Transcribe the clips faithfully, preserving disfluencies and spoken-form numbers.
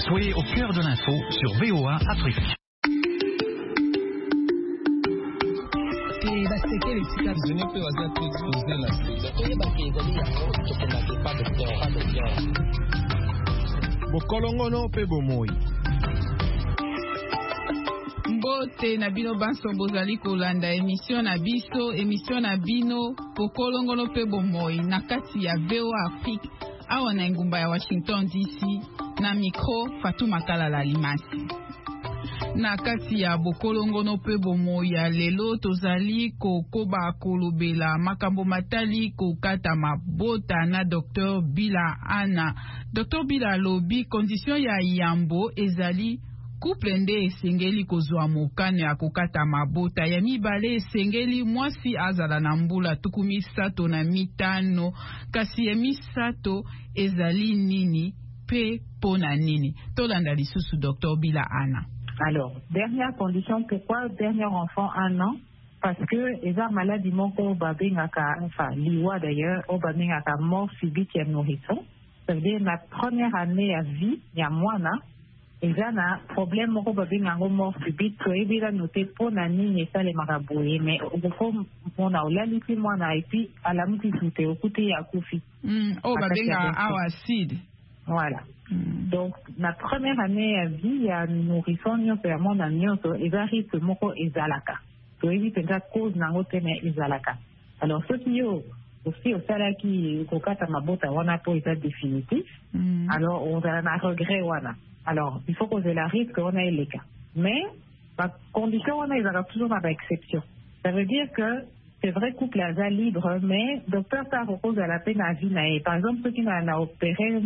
Soyez au cœur de l'info sur V O A Afrique. Bokolongono pe bomoi. Mbote na bino banso bozali kolanda émission na biso émission na bino Bokolongono pe bomoi na kati ya V O A Afrique awa na ngumba ya Washington D C na micro Fatou Makalala Limasi. Na kati ya Bokolongono pe bomoi ya lelo tozali kokoba kolobela makambo matali kokata mabota na Docteur Bila Ana. Docteur Bila lobi condition ya yambo ezali couple nde esengeli kozwa mokano ya kokata mabota ya mibale esengeli mwasi azala na mbula tuku misato na mitano kasi ya misato ezali nini pe pona nini tolanda lisusu Docteur Bila Ana. Alors, dernière condition, pourquoi dernier enfant un an? Parce que les maladies moko babengaka, enfin, liwa d'ailleurs, au babengaka mort subite ya nourrisson. Ça veut dire la première année à vie, il y a moana, et là, na problème moko babengaka mort subite, que il a noté pour nani n'est pas les maraboués, mais au fond, on a la liti moana et puis à la mouti soute, au côté ya koufi. Oh, babengaka awacide. Voilà. Mm. Donc, la première année à vie, il y a un nourrisson, il y a un nourrisson, il y a un nourrisson, il y a un cause ezalaka. Alors, ce qui est aussi au salaire qui kokata mabota wana po état définitif, mm. alors on a un regret wana. Alors, il faut qu'on ait la risque qu'on ait les cas. Mais, la condition wana, il y a toujours une exception. Ça veut dire que c'est vrai couple à libre, mais docteur ça repose à la peine à vie. Par exemple, ceux qui n'ont opéré,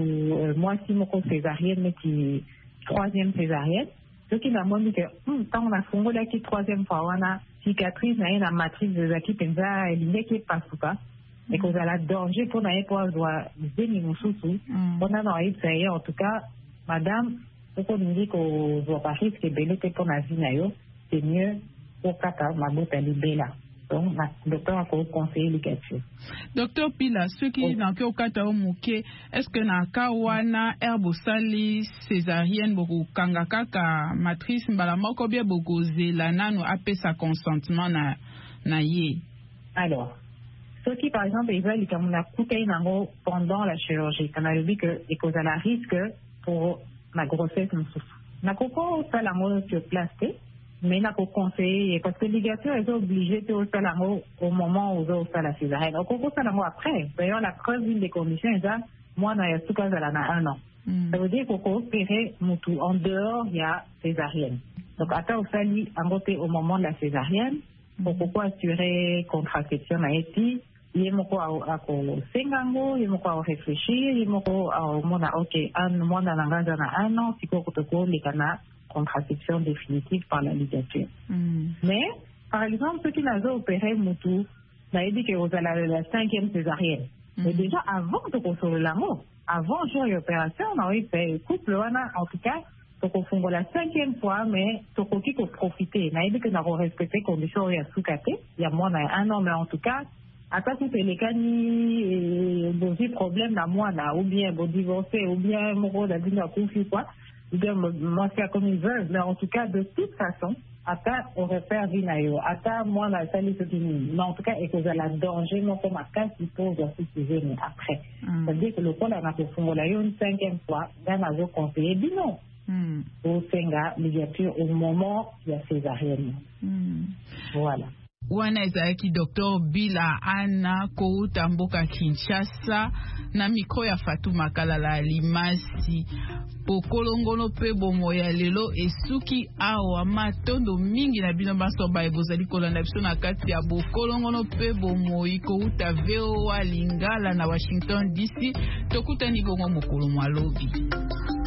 moi si mon césarienne, mais qui troisième césarienne, ceux qui n'ont dit que tant on a fondé la qui troisième fois, on a cicatrice, on a une matrice des acquis, pensa, elle n'est qui passe pas, et qu'on a la danger pour n'aller pas doit déni nous sous-sous. On a dans les en tout cas, madame, pourquoi on dit qu'on doit pas risquer de belé pour la vie, c'est mieux pour kata, ma botte à libéla. Donc, le docteur a conseillé l'éducation. Docteur Pila, ceux qui n'ont qu'au kata omuke, est-ce que na kawana herbe sali césarienne beaucoup kangaka ka matrice mbala moko bien beaucoup zela nanu apé sa consentement na na ye. Alors, ceux qui par exemple ils veulent comme on a coupé nango pendant la chirurgie, on a vu que et cause à la risque pour la grossesse nous souffre. Na koko ça la mode sur plastique. Mais il n'a pas conseillé, parce que les ligatures, elles sont obligées de faire la au moment où ils font la césarienne. Donc, on fait la après. D'ailleurs, la preuve d'une des conditions est ça, moi, dans tout cas, elle en a un an. Mm. Ça veut dire qu'il faut opérer Moutou. En dehors, il y a césarienne. Donc, attends, au sali, en beauté au moment de la césarienne, pour pourquoi assurer contraception à Eti, il y a beaucoup à Sengango, il y a beaucoup à réfléchir, il y a beaucoup à mon ok, un mois dans l'engagement à un an, si qu'on peut les canards. Contraception définitive par la ligature. Mm. Mais, par exemple, ceux qui n'ont opéré Moutou, on a dit que vous avez la cinquième césarienne. Mm. Mais déjà, avant de construire l'amour, avant de faire l'opération, on a eu fait couple, en tout cas, donc on fait la cinquième fois, mais on a profité. On a dit que nous avons respecté les conditions il y a sous-caté, il y a moins d'un an, mais en tout cas, à ta coupe, les canis, des problèmes à moi, ou bien, vous divorcez, ou bien, mon rôle a dit, à confier quoi. Moi, c'est comme ils veulent, mais en tout cas, de toute façon, à ta, on repère Vinayo, à ta, moi, la salle est finie. Mais en tout cas, et que vous avez la danger, non, comme à cas, il faut aussi mais après. Mm. C'est-à-dire que le pôle a fait son une cinquième fois, d'un azo conseillé, dit non. Mm. Au Senga, ligature, au moment, il y a césarienne. Mm. Voilà. Wana ezalaki Docteur Bila Ana kouta mboka Kinshasa na mikro ya Fatou Makalala Limasi. Bokolongono pe bomo ya lelo esuki awa matondo mingi na bino baso ba ebozali kolanda biso na kati ya Bokolongono pe bomo ikouta V O A Lingala na Washington D C. Tokutani bongo mokolo mwalobi.